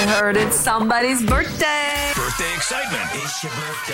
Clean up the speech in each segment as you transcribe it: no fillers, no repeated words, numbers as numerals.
heard it's somebody's birthday. Birthday excitement. It's your birthday.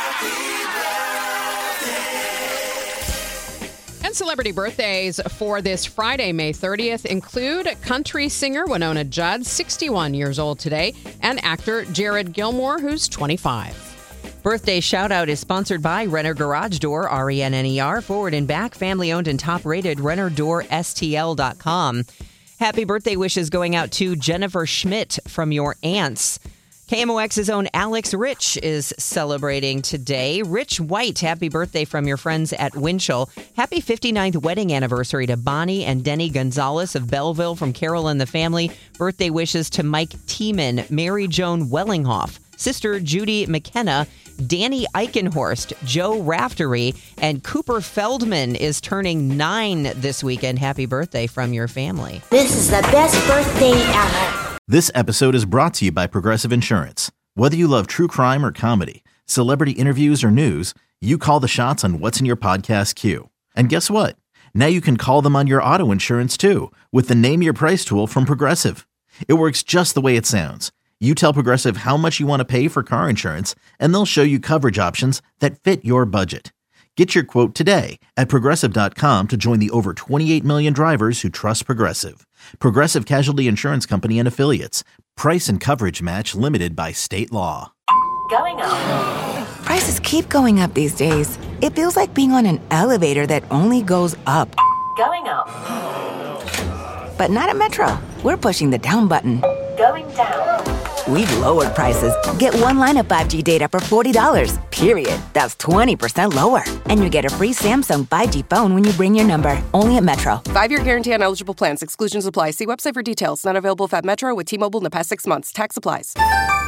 Happy birthday. And celebrity birthdays for this Friday, May 30th, include country singer Winona Judd, 61 years old today, and actor Jared Gilmore, who's 25. Birthday shout out is sponsored by Renner Garage Door, RENNER, forward and back, family owned and top rated, RennerDoorSTL.com. Happy birthday wishes going out to Jennifer Schmidt from your aunts. KMOX's own Alex Rich is celebrating today. Rich White, happy birthday from your friends at Winchell. Happy 59th wedding anniversary to Bonnie and Denny Gonzalez of Belleville from Carol and the family. Birthday wishes to Mike Tiemann, Mary Joan Wellinghoff, Sister Judy McKenna, Danny Eichenhorst, Joe Raftery, and Cooper Feldman is turning 9 this weekend. Happy birthday from your family. This is the best birthday ever. This episode is brought to you by Progressive Insurance. Whether you love true crime or comedy, celebrity interviews or news, you call the shots on what's in your podcast queue. And guess what? Now you can call them on your auto insurance too with the Name Your Price tool from Progressive. It works just the way it sounds. You tell Progressive how much you want to pay for car insurance, and they'll show you coverage options that fit your budget. Get your quote today at Progressive.com to join the over 28 million drivers who trust Progressive. Progressive Casualty Insurance Company and Affiliates. Price and coverage match limited by state law. Going up. Prices keep going up these days. It feels like being on an elevator that only goes up. Going up. But not at Metro. We're pushing the down button. Going down. We've lowered prices. Get one line of 5G data for $40, period. That's 20% lower. And you get a free Samsung 5G phone when you bring your number. Only at Metro. 5-year guarantee on eligible plans. Exclusions apply. See website for details. Not available at Metro with T-Mobile in the past 6 months. Tax applies.